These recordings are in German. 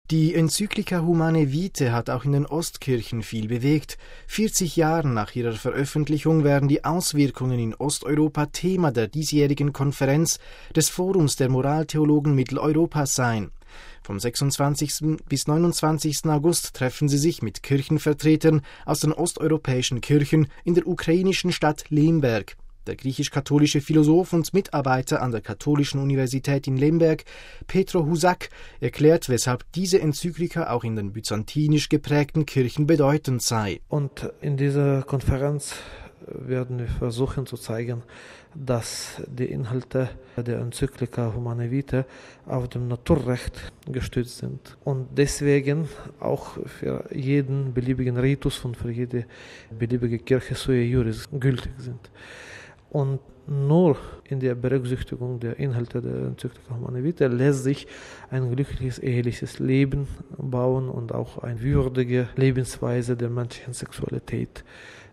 Die Enzyklika Humanae Vitae hat auch in den Ostkirchen viel bewegt. 40 Jahre nach ihrer Veröffentlichung werden die Auswirkungen in Osteuropa Thema der diesjährigen Konferenz des Forums der Moraltheologen Mitteleuropas sein. Vom 26. bis 29. August treffen sie sich mit Kirchenvertretern aus den osteuropäischen Kirchen in der ukrainischen Stadt Lemberg. Der griechisch-katholische Philosoph und Mitarbeiter an der Katholischen Universität in Lemberg, Petro Husak, erklärt, weshalb diese Enzyklika auch in den byzantinisch geprägten Kirchen bedeutend sei. Und in dieser Konferenz werden wir versuchen zu zeigen, dass die Inhalte der Enzyklika Humanae Vitae auf dem Naturrecht gestützt sind und deswegen auch für jeden beliebigen Ritus und für jede beliebige Kirche sui juris gültig sind. Und nur in der Berücksichtigung der Inhalte der Enzyklika Humanae Vitae lässt sich ein glückliches eheliches Leben bauen und auch eine würdige Lebensweise der menschlichen Sexualität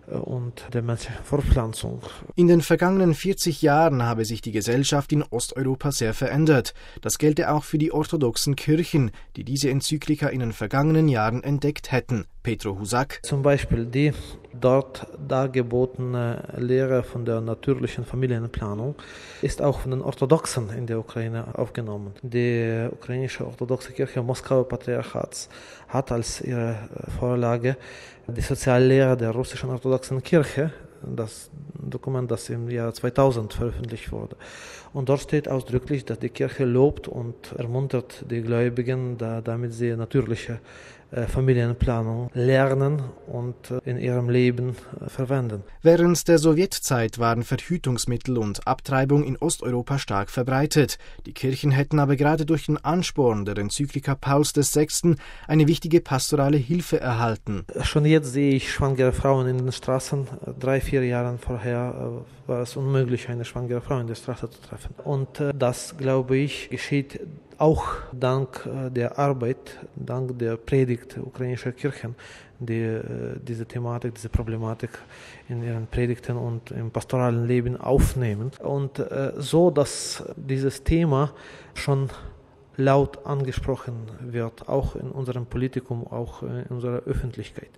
und der menschlichen Fortpflanzung. In den vergangenen 40 Jahren habe sich die Gesellschaft in Osteuropa sehr verändert. Das gelte auch für die orthodoxen Kirchen, die diese Enzyklika in den vergangenen Jahren entdeckt hätten. Petro Husak. Zum Beispiel die dort dargebotene Lehre von der natürlichen Familienplanung ist auch von den Orthodoxen in der Ukraine aufgenommen. Die ukrainische orthodoxe Kirche Moskauer Patriarchats hat als ihre Vorlage die Soziallehre der russischen orthodoxen Kirche, das Dokument, das im Jahr 2000 veröffentlicht wurde. Und dort steht ausdrücklich, dass die Kirche lobt und ermuntert die Gläubigen, damit sie natürliche Familienplanung lernen und in ihrem Leben verwenden. Während der Sowjetzeit waren Verhütungsmittel und Abtreibung in Osteuropa stark verbreitet. Die Kirchen hätten aber gerade durch den Ansporn der Enzyklika Pauls VI. Eine wichtige pastorale Hilfe erhalten. Schon jetzt sehe ich schwangere Frauen in den Straßen. 3-4 Jahre vorher war es unmöglich, eine schwangere Frau in der Straße zu treffen. Und das, glaube ich, geschieht auch dank der Arbeit, dank der Predigt ukrainischer Kirchen, die diese Thematik, diese Problematik in ihren Predigten und im pastoralen Leben aufnehmen. Und so, dass dieses Thema schon laut angesprochen wird, auch in unserem Politikum, auch in unserer Öffentlichkeit.